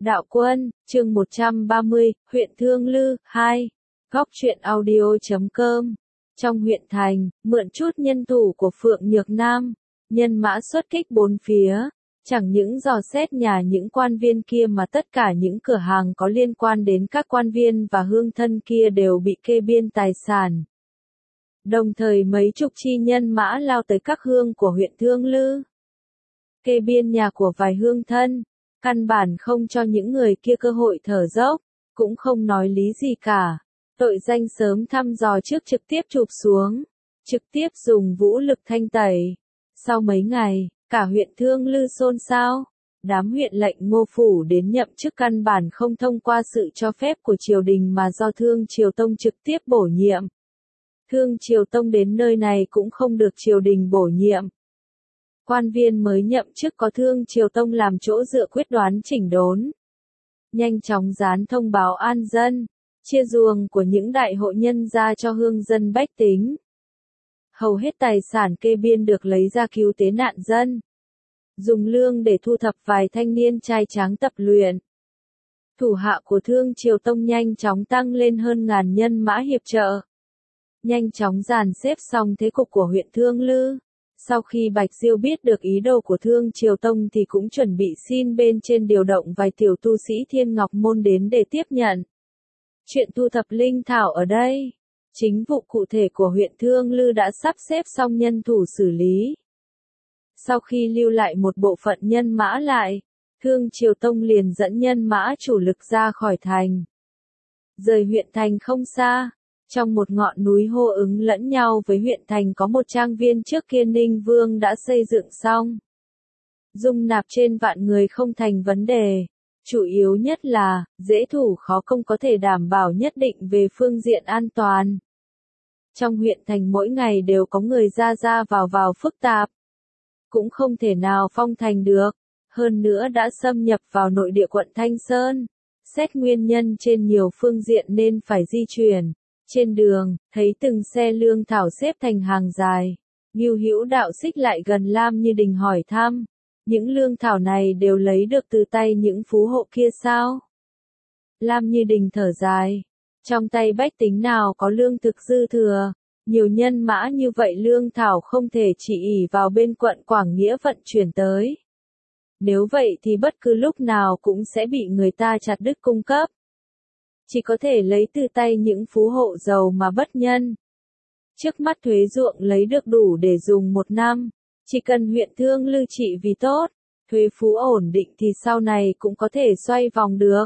Đạo Quân, chương 130, huyện Thương Lư, 2. Góc truyện audio.com. Trong huyện thành, mượn chút nhân thủ của Phượng Nhược Nam, nhân mã xuất kích bốn phía, chẳng những dò xét nhà những quan viên kia mà tất cả những cửa hàng có liên quan đến các quan viên và hương thân kia đều bị kê biên tài sản. Đồng thời mấy chục chi nhân mã lao tới các hương của huyện Thương Lư. Kê biên nhà của vài hương thân, căn bản không cho những người kia cơ hội thở dốc, cũng không nói lý gì cả. Tội danh sớm thăm dò trước trực tiếp chụp xuống, trực tiếp dùng vũ lực thanh tẩy. Sau mấy ngày, cả huyện Thương Lư xôn xao, đám huyện lệnh Ngô Phủ đến nhậm chức căn bản không thông qua sự cho phép của triều đình mà do Thương Triều Tông trực tiếp bổ nhiệm. Thương Triều Tông đến nơi này cũng không được triều đình bổ nhiệm. Quan viên mới nhậm chức có Thương Triều Tông làm chỗ dựa quyết đoán chỉnh đốn. Nhanh chóng dán thông báo an dân, chia ruồng của những đại hội nhân ra cho hương dân bách tính. Hầu hết tài sản kê biên được lấy ra cứu tế nạn dân. Dùng lương để thu thập vài thanh niên trai tráng tập luyện. Thủ hạ của Thương Triều Tông nhanh chóng tăng lên hơn ngàn nhân mã hiệp trợ. Nhanh chóng dàn xếp xong thế cục của huyện Thương Lư. Sau khi Bạch Diêu biết được ý đồ của Thương Triều Tông thì cũng chuẩn bị xin bên trên điều động vài tiểu tu sĩ Thiên Ngọc Môn đến để tiếp nhận. Chuyện thu thập linh thảo ở đây, chính vụ cụ thể của huyện Thương Lư đã sắp xếp xong nhân thủ xử lý. Sau khi lưu lại một bộ phận nhân mã lại, Thương Triều Tông liền dẫn nhân mã chủ lực ra khỏi thành. Rời huyện thành không xa, trong một ngọn núi hô ứng lẫn nhau với huyện thành có một trang viên trước kia Ninh Vương đã xây dựng xong. Dung nạp trên vạn người không thành vấn đề. Chủ yếu nhất là, dễ thủ khó công có thể đảm bảo nhất định về phương diện an toàn. Trong huyện thành mỗi ngày đều có người ra vào phức tạp. Cũng không thể nào phong thành được. Hơn nữa đã xâm nhập vào nội địa quận Thanh Sơn. Xét nguyên nhân trên nhiều phương diện nên phải di chuyển. Trên đường, thấy từng xe lương thảo xếp thành hàng dài. Ngưu Hữu Đạo xích lại gần Lam Như Đình hỏi thăm. Những lương thảo này đều lấy được từ tay những phú hộ kia sao? Lam Như Đình thở dài. Trong tay bách tính nào có lương thực dư thừa. Nhiều nhân mã như vậy lương thảo không thể chỉ ỷ vào bên quận Quảng Nghĩa vận chuyển tới. Nếu vậy thì bất cứ lúc nào cũng sẽ bị người ta chặt đứt cung cấp. Chỉ có thể lấy từ tay những phú hộ giàu mà bất nhân. Trước mắt thuế ruộng lấy được đủ để dùng một năm. Chỉ cần huyện Thương Lư trị vì tốt, thuế phú ổn định thì sau này cũng có thể xoay vòng được.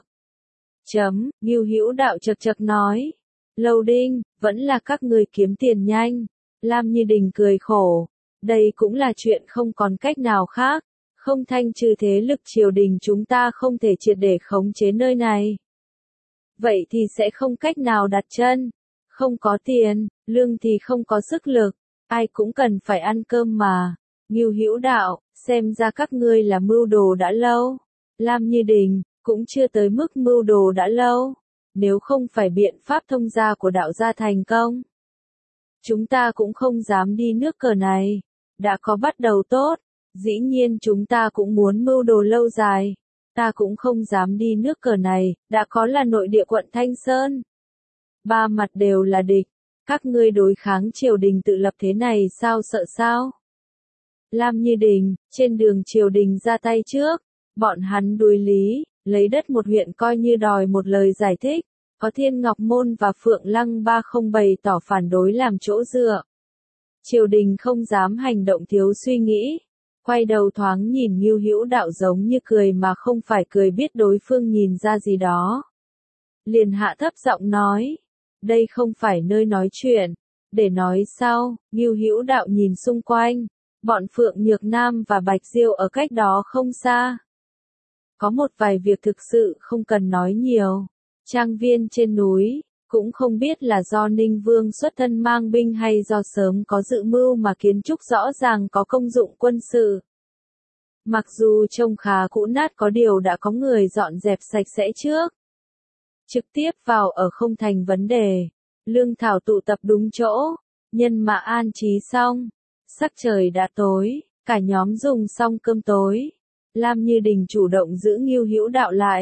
Ngưu Hữu Đạo chật chật nói. Lâu Đinh, vẫn là các người kiếm tiền nhanh. Lam Như Đình cười khổ. Đây cũng là chuyện không còn cách nào khác. Không thanh trừ thế lực triều đình chúng ta không thể triệt để khống chế nơi này. Vậy thì sẽ không cách nào đặt chân. Không có tiền, lương thì không có sức lực. Ai cũng cần phải ăn cơm mà. Ngưu Hữu Đạo, xem ra các ngươi là mưu đồ đã lâu. Lam Như Đình, cũng chưa tới mức mưu đồ đã lâu. Nếu không phải biện pháp thông gia của đạo gia thành công, chúng ta cũng không dám đi nước cờ này. Đã có bắt đầu tốt, dĩ nhiên chúng ta cũng muốn mưu đồ lâu dài. Ta cũng không dám đi nước cờ này, đã có là nội địa quận Thanh Sơn. Ba mặt đều là địch, các ngươi đối kháng triều đình tự lập thế này sao sợ sao? Lam Như Đình, trên đường triều đình ra tay trước, bọn hắn đuổi lý, lấy đất một huyện coi như đòi một lời giải thích, có Thiên Ngọc Môn và Phượng Lăng Ba không bày tỏ phản đối làm chỗ dựa. Triều đình không dám hành động thiếu suy nghĩ, quay đầu thoáng nhìn Ngưu Hữu Đạo giống như cười mà không phải cười biết đối phương nhìn ra gì đó. Liền hạ thấp giọng nói, đây không phải nơi nói chuyện, để nói sau. Ngưu Hữu Đạo nhìn xung quanh. Bọn Phượng Nhược Nam và Bạch Diêu ở cách đó không xa. Có một vài việc thực sự không cần nói nhiều. Trang viên trên núi, cũng không biết là do Ninh Vương xuất thân mang binh hay do sớm có dự mưu mà kiến trúc rõ ràng có công dụng quân sự. Mặc dù trông khá cũ nát có điều đã có người dọn dẹp sạch sẽ trước. Trực tiếp vào ở không thành vấn đề. Lương thảo tụ tập đúng chỗ, nhân mã an trí xong. Sắc trời đã tối, cả nhóm dùng xong cơm tối. Lam Như Đình chủ động giữ Ngưu Hữu Đạo lại,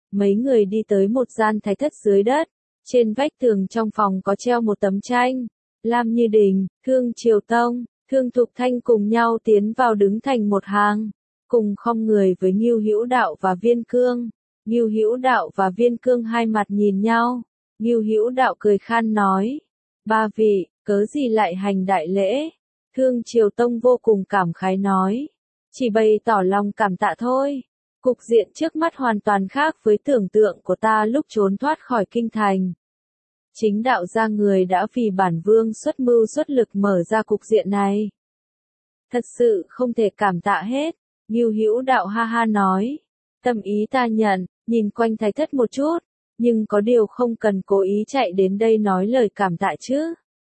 Mấy người đi tới một gian thái thất dưới đất. Trên vách tường trong phòng có treo một tấm tranh. Lam Như Đình, Thương Triều Tông, Thương Thục Thanh cùng nhau tiến vào đứng thành một hàng, cùng khom người với Ngưu Hữu Đạo và Viên Cương. Ngưu Hữu Đạo và Viên Cương hai mặt nhìn nhau. Ngưu Hữu Đạo cười khan nói: "Ba vị, cớ gì lại hành đại lễ?" Thương Triều Tông vô cùng cảm khái nói: "Chỉ bày tỏ lòng cảm tạ thôi. Cục diện trước mắt hoàn toàn khác với tưởng tượng của ta lúc trốn thoát khỏi kinh thành. Chính đạo gia người đã vì bản vương xuất mưu xuất lực mở ra cục diện này. Thật sự không thể cảm tạ hết." Ngưu Hữu Đạo ha ha nói: "Tâm ý ta nhận." Nhìn quanh thái thất một chút, nhưng có điều không cần cố ý chạy đến đây nói lời cảm tạ chứ.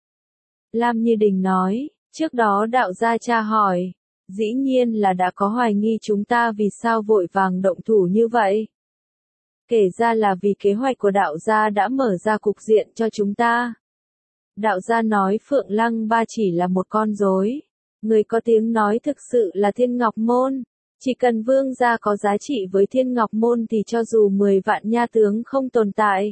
Lam Như Đình nói: "Trước đó đạo gia tra hỏi, dĩ nhiên là đã có hoài nghi chúng ta vì sao vội vàng động thủ như vậy. Kể ra là vì kế hoạch của đạo gia đã mở ra cục diện cho chúng ta. Đạo gia nói Phượng Lăng Ba chỉ là một con rối. Người có tiếng nói thực sự là Thiên Ngọc Môn. Chỉ cần vương gia có giá trị với Thiên Ngọc Môn thì cho dù 10 vạn nha tướng không tồn tại,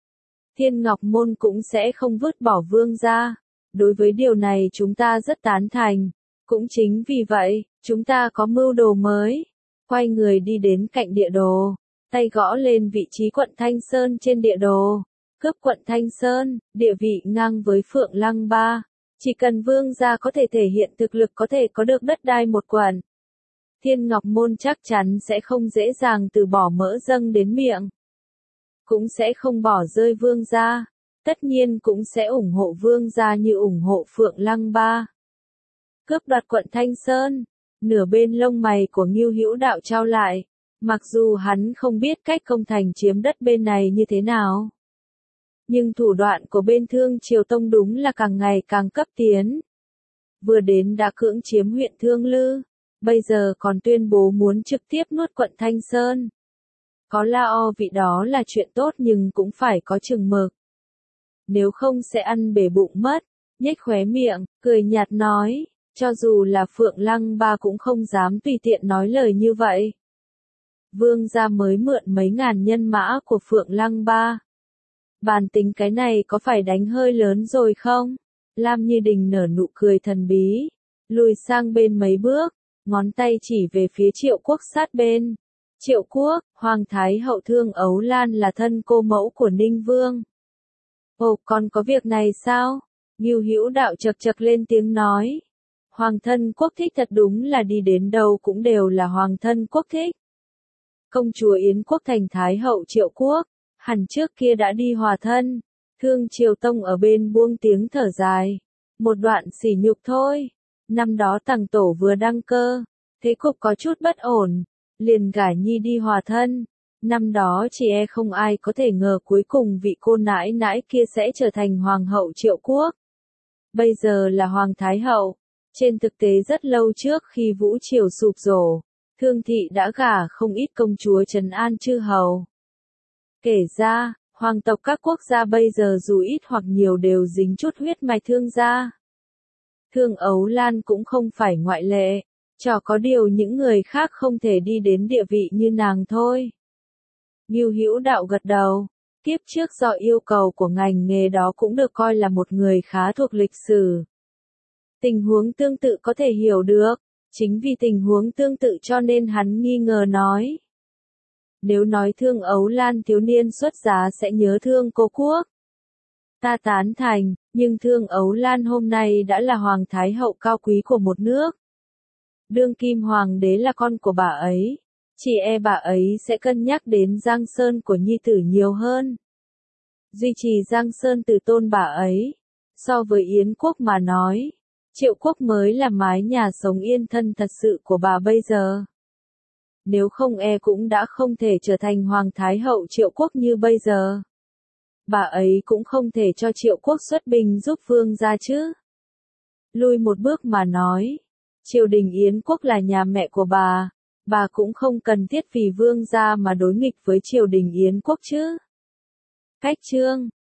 Thiên Ngọc Môn cũng sẽ không vứt bỏ vương gia. Đối với điều này chúng ta rất tán thành. Cũng chính vì vậy, chúng ta có mưu đồ mới." Quay người đi đến cạnh địa đồ, tay gõ lên vị trí quận Thanh Sơn trên địa đồ. Cướp quận Thanh Sơn, địa vị ngang với Phượng Lăng Ba. Chỉ cần vương gia có thể thể hiện thực lực có thể có được đất đai một quận, Thiên Ngọc Môn chắc chắn sẽ không dễ dàng từ bỏ mỡ dâng đến miệng. Cũng sẽ không bỏ rơi vương gia. Tất nhiên cũng sẽ ủng hộ vương gia như ủng hộ Phượng Lăng Ba. Cướp đoạt quận Thanh Sơn. Nửa bên lông mày của Ngưu Hữu Đạo trao lại. Mặc dù hắn không biết cách công thành chiếm đất bên này như thế nào, nhưng thủ đoạn của bên Thương Triều Tông đúng là càng ngày càng cấp tiến. Vừa đến đã cưỡng chiếm huyện Thương Lư, bây giờ còn tuyên bố muốn trực tiếp nuốt quận Thanh Sơn. Có la o vị đó là chuyện tốt nhưng cũng phải có chừng mực. Nếu không sẽ ăn bể bụng mất. Nhếch khóe miệng, cười nhạt nói: "Cho dù là Phượng Lăng Ba cũng không dám tùy tiện nói lời như vậy. Vương gia mới mượn mấy ngàn nhân mã của Phượng Lăng Ba. Bàn tính cái này có phải đánh hơi lớn rồi không?" Lam Như Đình nở nụ cười thần bí, lùi sang bên mấy bước, ngón tay chỉ về phía Triệu Quốc sát bên. "Triệu Quốc, Hoàng Thái hậu Thương Ấu Lan là thân cô mẫu của Ninh Vương." "Ồ, còn có việc này sao?" Ngưu Hữu Đạo chậc chậc lên tiếng nói: "Hoàng thân quốc thích thật đúng là đi đến đâu cũng đều là hoàng thân quốc thích. Công chúa Yến Quốc thành Thái hậu Triệu Quốc, hẳn trước kia đã đi hòa thân." Thương Triều Tông ở bên buông tiếng thở dài. "Một đoạn sỉ nhục thôi. Năm đó Tằng Tổ vừa đăng cơ, thế cục có chút bất ổn, liền gả nhi đi hòa thân. Năm đó chỉ e không ai có thể ngờ cuối cùng vị cô nãi nãi kia sẽ trở thành Hoàng hậu Triệu Quốc. Bây giờ là Hoàng Thái hậu." Trên thực tế rất lâu trước khi Vũ Triều sụp đổ, Thương thị đã gả không ít công chúa trấn an chư hầu. Kể ra, hoàng tộc các quốc gia bây giờ dù ít hoặc nhiều đều dính chút huyết mạch Thương gia. Thương Ấu Lan cũng không phải ngoại lệ, cho có điều những người khác không thể đi đến địa vị như nàng thôi. Ngưu Hữu Đạo gật đầu. Kiếp trước do yêu cầu của ngành nghề đó cũng được coi là một người khá thuộc lịch sử. Tình huống tương tự có thể hiểu được. Chính vì tình huống tương tự cho nên hắn nghi ngờ nói: "Nếu nói Thương Ấu Lan thiếu niên xuất giá sẽ nhớ thương cô quốc." Ta tán thành, nhưng Thương Ấu Lan hôm nay đã là Hoàng Thái hậu cao quý của một nước. Đương kim hoàng đế là con của bà ấy. Chỉ e bà ấy sẽ cân nhắc đến Giang Sơn của nhi tử nhiều hơn. Duy trì Giang Sơn từ tôn bà ấy. So với Yến Quốc mà nói, Triệu Quốc mới là mái nhà sống yên thân thật sự của bà bây giờ. Nếu không e cũng đã không thể trở thành Hoàng Thái hậu Triệu Quốc như bây giờ. Bà ấy cũng không thể cho Triệu Quốc xuất binh giúp vương gia chứ. Lui một bước mà nói, triều đình Yến Quốc là nhà mẹ của bà cũng không cần thiết vì vương gia mà đối nghịch với triều đình Yến Quốc chứ. Cách chương